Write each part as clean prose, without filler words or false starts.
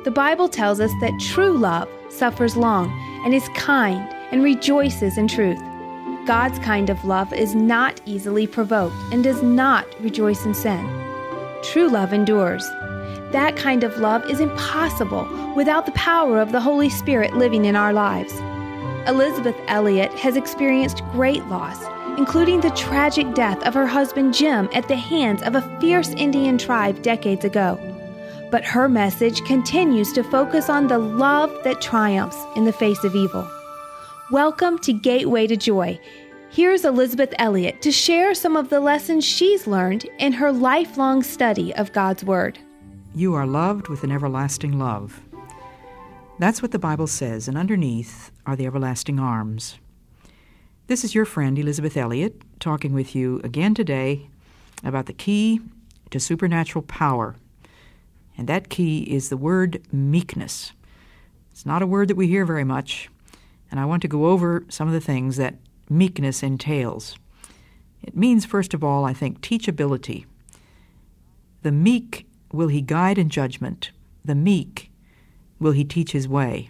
The Bible tells us that true love suffers long and is kind and rejoices in truth. God's kind of love is not easily provoked and does not rejoice in sin. True love endures. That kind of love is impossible without the power of the Holy Spirit living in our lives. Elizabeth Elliot has experienced great loss, including the tragic death of her husband Jim at the hands of a fierce Indian tribe decades ago. But her message continues to focus on the love that triumphs in the face of evil. Welcome to Gateway to Joy. Here's Elizabeth Elliot to share some of the lessons she's learned in her lifelong study of God's Word. You are loved with an everlasting love. That's what the Bible says, and underneath are the everlasting arms. This is your friend Elizabeth Elliot talking with you again today about the key to supernatural power. And that key is the word meekness. It's not a word that we hear very much, and I want to go over some of the things that meekness entails. It means, first of all, I think, teachability. The meek will he guide in judgment. The meek will he teach his way.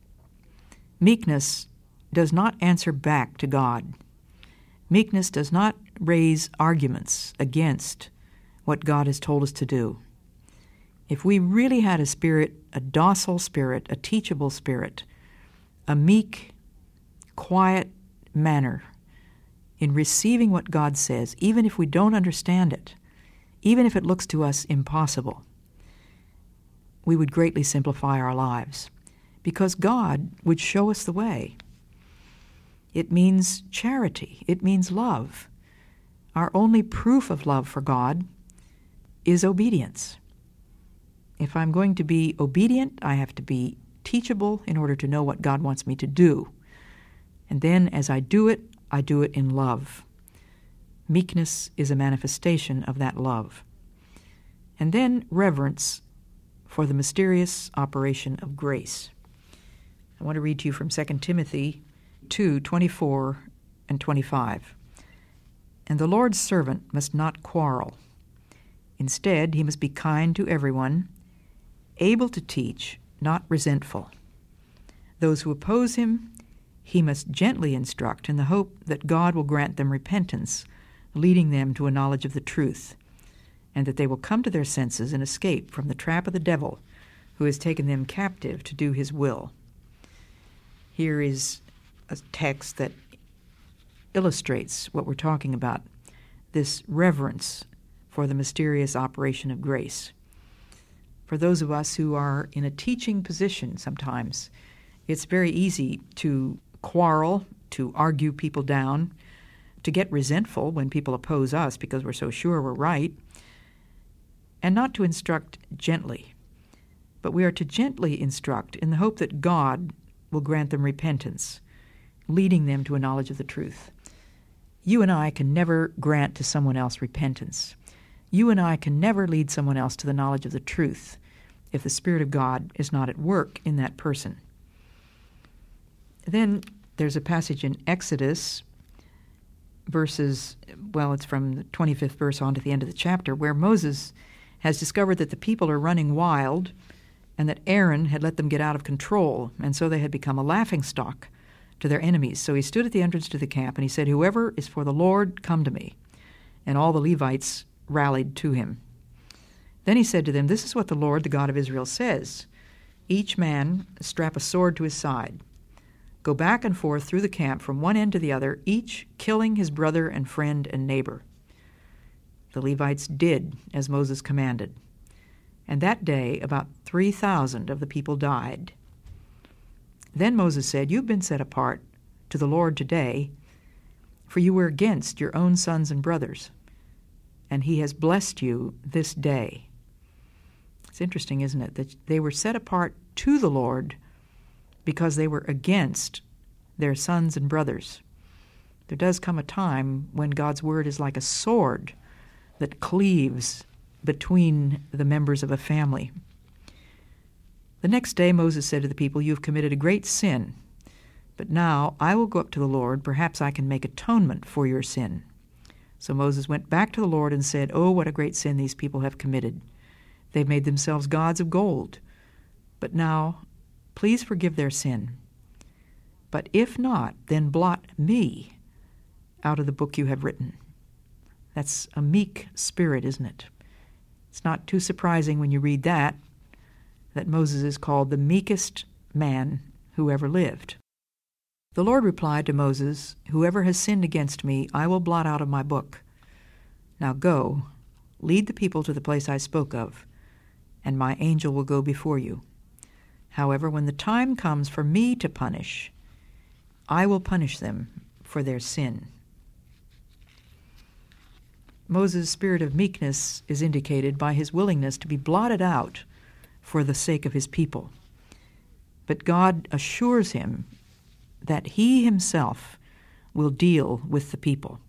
Meekness does not answer back to God. Meekness does not raise arguments against what God has told us to do. If we really had a spirit, a docile spirit, a teachable spirit, a meek, quiet manner in receiving what God says, even if we don't understand it, even if it looks to us impossible, we would greatly simplify our lives because God would show us the way. It means charity. It means love. Our only proof of love for God is obedience. If I'm going to be obedient, I have to be teachable in order to know what God wants me to do. And then as I do it in love. Meekness is a manifestation of that love. And then reverence for the mysterious operation of grace. I want to read to you from 2 Timothy 2:24 and 25. And the Lord's servant must not quarrel. Instead, he must be kind to everyone, able to teach, not resentful. Those who oppose him, he must gently instruct in the hope that God will grant them repentance, leading them to a knowledge of the truth, and that they will come to their senses and escape from the trap of the devil, who has taken them captive to do his will. Here is a text that illustrates what we're talking about, this reverence for the mysterious operation of grace. For those of us who are in a teaching position sometimes, it's very easy to quarrel, to argue people down, to get resentful when people oppose us because we're so sure we're right, and not to instruct gently. But we are to gently instruct in the hope that God will grant them repentance, leading them to a knowledge of the truth. You and I can never grant to someone else repentance. You and I can never lead someone else to the knowledge of the truth if the Spirit of God is not at work in that person. Then there's a passage in Exodus, it's from the 25th verse on to the end of the chapter, where Moses has discovered that the people are running wild and that Aaron had let them get out of control, and so they had become a laughingstock to their enemies. So he stood at the entrance to the camp and he said, "Whoever is for the Lord, come to me." And all the Levites rallied to him. Then he said to them, "This is what the Lord, the God of Israel, says. Each man strap a sword to his side. Go back and forth through the camp from one end to the other, each killing his brother and friend and neighbor." The Levites did as Moses commanded. And that day about 3,000 of the people died. Then Moses said, "You've been set apart to the Lord today, for you were against your own sons and brothers, and he has blessed you this day." It's interesting, isn't it, that they were set apart to the Lord because they were against their sons and brothers. There does come a time when God's word is like a sword that cleaves between the members of a family. The next day Moses said to the people, "You have committed a great sin, but now I will go up to the Lord. Perhaps I can make atonement for your sin." So Moses went back to the Lord and said, "Oh, what a great sin these people have committed. They've made themselves gods of gold. But now, please forgive their sin. But if not, then blot me out of the book you have written. That's a meek spirit, isn't it? It's not too surprising when you read that Moses is called the meekest man who ever lived. The Lord replied to Moses, "Whoever has sinned against me, I will blot out of my book. Now go, lead the people to the place I spoke of, and my angel will go before you. However, when the time comes for me to punish, I will punish them for their sin." Moses' spirit of meekness is indicated by his willingness to be blotted out for the sake of his people. But God assures him that he himself will deal with the people.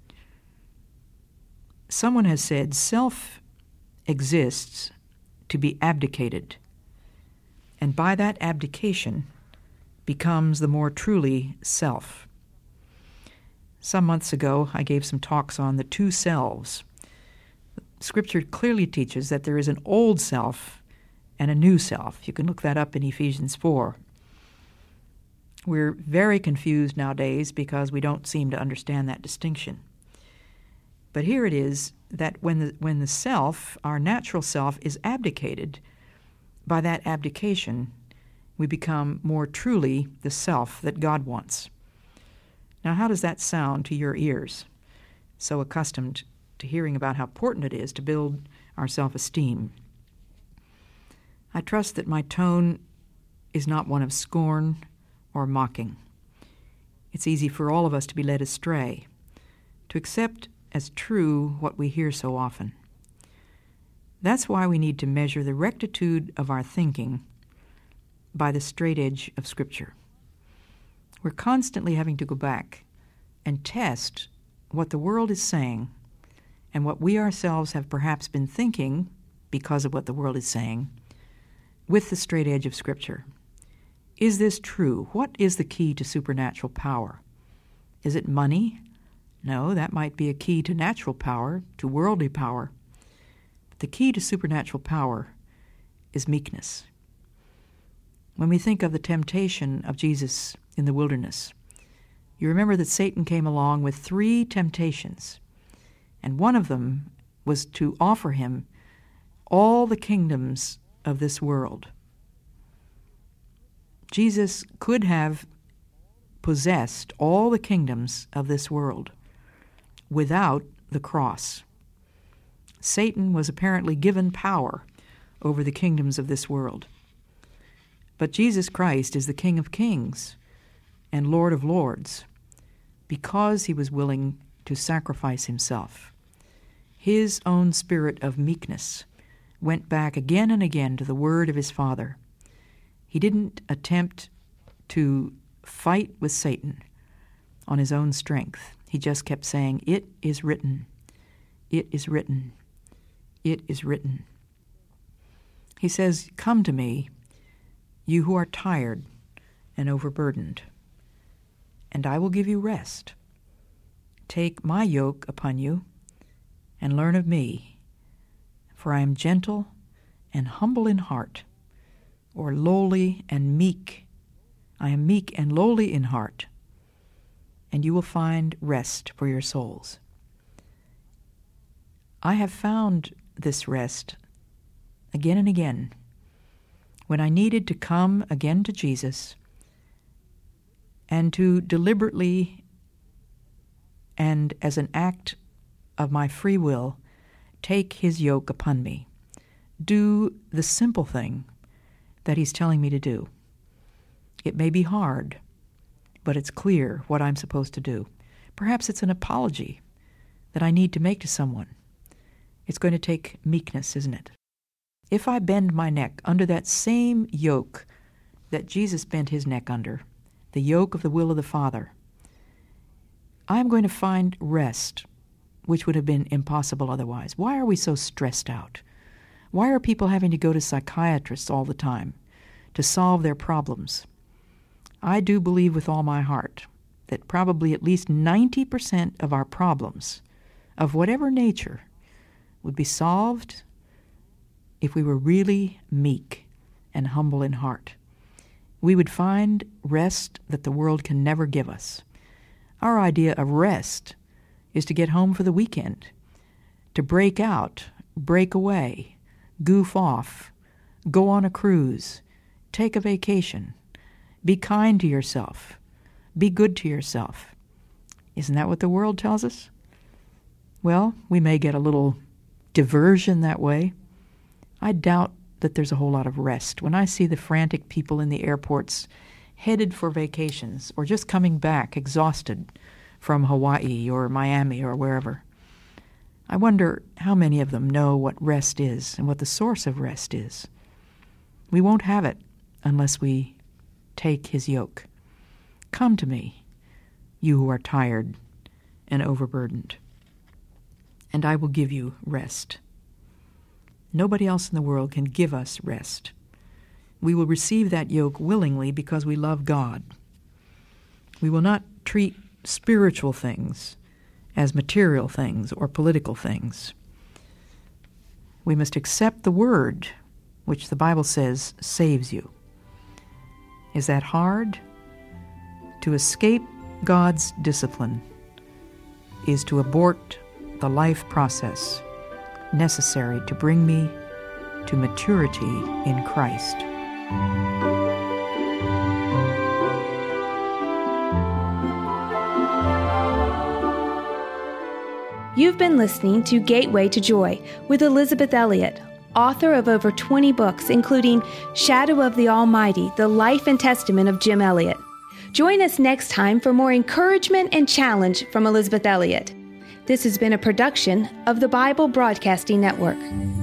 Someone has said, self exists to be abdicated, and by that abdication becomes the more truly self. Some months ago, I gave some talks on the two selves. Scripture clearly teaches that there is an old self and a new self. You can look that up in Ephesians 4. We're very confused nowadays because we don't seem to understand that distinction. But here it is that when the self, our natural self, is abdicated, by that abdication, we become more truly the self that God wants. Now, how does that sound to your ears, so accustomed to hearing about how important it is to build our self-esteem? I trust that my tone is not one of scorn or mocking. It's easy for all of us to be led astray, to accept as true what we hear so often. That's why we need to measure the rectitude of our thinking by the straight edge of Scripture. We're constantly having to go back and test what the world is saying and what we ourselves have perhaps been thinking because of what the world is saying with the straight edge of Scripture. Is this true? What is the key to supernatural power? Is it money? No, that might be a key to natural power, to worldly power. But the key to supernatural power is meekness. When we think of the temptation of Jesus in the wilderness, you remember that Satan came along with 3 temptations, and one of them was to offer him all the kingdoms of this world. Jesus could have possessed all the kingdoms of this world without the cross. Satan was apparently given power over the kingdoms of this world. But Jesus Christ is the King of Kings and Lord of Lords because he was willing to sacrifice himself. His own spirit of meekness went back again and again to the word of his Father. He didn't attempt to fight with Satan on his own strength. He just kept saying, "It is written, it is written, it is written." He says, "Come to me, you who are tired and overburdened, and I will give you rest. Take my yoke upon you and learn of me, for I am gentle and humble in heart," or lowly and meek. I am meek and lowly in heart, and you will find rest for your souls. I have found this rest again and again when I needed to come again to Jesus and to deliberately and as an act of my free will take his yoke upon me, do the simple thing that he's telling me to do. It may be hard, but it's clear what I'm supposed to do. Perhaps it's an apology that I need to make to someone. It's going to take meekness, isn't it? If I bend my neck under that same yoke that Jesus bent his neck under, the yoke of the will of the Father, I'm going to find rest, which would have been impossible otherwise. Why are we so stressed out? Why are people having to go to psychiatrists all the time to solve their problems? I do believe with all my heart that probably at least 90% of our problems, of whatever nature, would be solved if we were really meek and humble in heart. We would find rest that the world can never give us. Our idea of rest is to get home for the weekend, to break out, break away, goof off, go on a cruise, take a vacation, be kind to yourself, be good to yourself. Isn't that what the world tells us? Well, we may get a little diversion that way. I doubt that there's a whole lot of rest. When I see the frantic people in the airports headed for vacations or just coming back exhausted from Hawaii or Miami or wherever, I wonder how many of them know what rest is and what the source of rest is. We won't have it unless we take his yoke. Come to me, you who are tired and overburdened, and I will give you rest. Nobody else in the world can give us rest. We will receive that yoke willingly because we love God. We will not treat spiritual things as material things or political things. We must accept the word, which the Bible says saves you. Is that hard? To escape God's discipline is to abort the life process necessary to bring me to maturity in Christ. You've been listening to Gateway to Joy with Elisabeth Elliot, author of over 20 books, including Shadow of the Almighty, The Life and Testament of Jim Elliot. Join us next time for more encouragement and challenge from Elisabeth Elliot. This has been a production of the Bible Broadcasting Network.